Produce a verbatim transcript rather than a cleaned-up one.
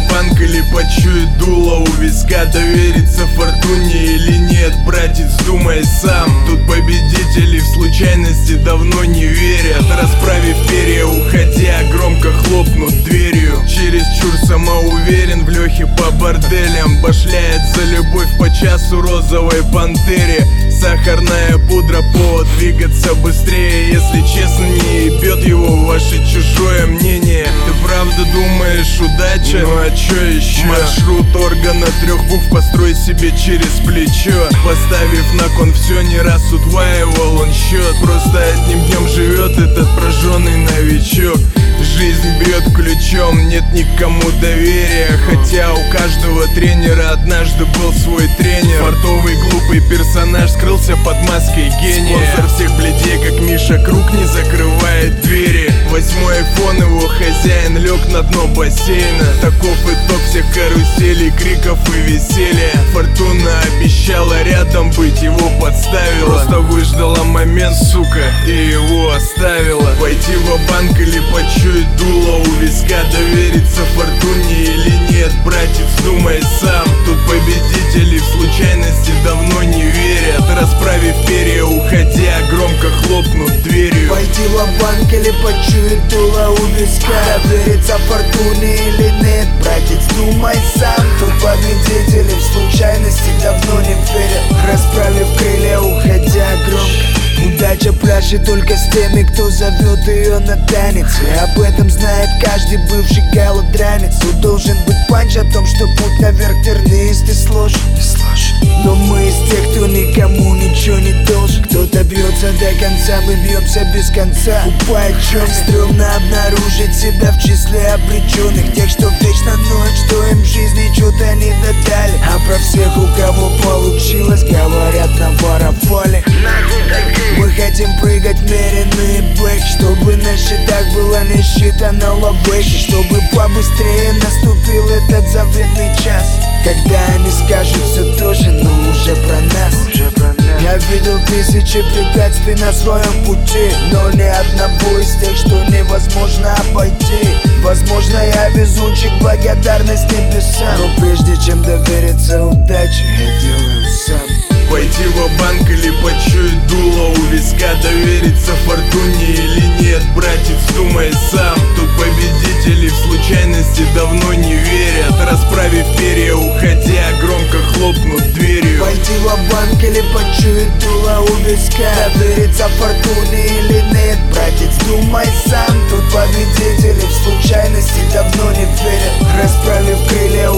ва-банк или почует дуло у виска? Довериться фортуне или нет, братец, думай сам. Тут победители в случайности давно не верят. Расправив перья, уходя, громко хлопнут дверью. Чересчур самоуверен в Лехе по борделям. Башляет за любовь по часу розовой пантере. Сахарная пудра, повод двигаться быстрее. Если честно, не ебет его ваше чужое мнение. Ты правда думаешь, удача? Ну а чё еще? Маршрут органа трех букв построй себе через плечо. Поставив на кон все, не раз удваивал он счет. Просто одним днем живет этот прожженный новичок. Жизнь бьет ключом, нет никому доверия. Хотя у каждого тренера однажды был свой тренер. Фартовый глупый персонаж скрылся под маской гения. Спонсор всех бледей, как Миша Круг, не закрывает двери. Восьмой айфон, его хозяин лег на дно бассейна. Таков итог всех каруселей, криков и веселья. Фортуна обещала рядом быть, его подставила. Просто выждала момент, сука, и его оставила. Пойти ва-банк или почуять дуло у виска? Довериться фортуне или нет, братец, думай сам. Тут победители в случайности давно не верят. Расправив перья, уходя, громко хлопнут дверью. Пойти ва-банк или почуять дуло у виска? Довериться фортуне или нет, братец, думай сам. Тут победители в случайности давно не верят. Расправив крылья, уходя, громко. Удача пляшет только с теми, кто зовет ее на танец. И об этом знает каждый бывший голодранец. Тут должен быть панч о том, что путь наверх тернист и сложен. Но мы из тех, кто никому ничего не должен. Кто-то бьется до конца, мы бьемся без конца. Упает черт, стрёмно обнаружить себя в числе обреченных. Тех, что вечно ноют, что им в жизни что-то не додали. А про всех, у кого получилось, говорят на варафоле. Мы хотим прыгать меренный бэк, чтобы на счетах было не считано лавэки. Чтобы побыстрее наступил этот заветный час, когда они скажут все то же, но уже про нас. Я видел тысячи препятствий на своем пути, но ни одного из тех, что невозможно обойти. Возможно, я везунчик, благодарность небесам. Но прежде чем довериться удаче, я делаю сам. Пойти ва-банк или почуять дуло у виска? Довериться фортуне или нет, братец, думай сам. Тут победители в случайности давно не верят. Расправив перья, уходя, громко хлопнут дверью. Пойти ва-банк или почуять дуло у виска? Довериться фортуне или нет, братец, думай сам. Тут победители в случайности давно не верят. Расправив крылья,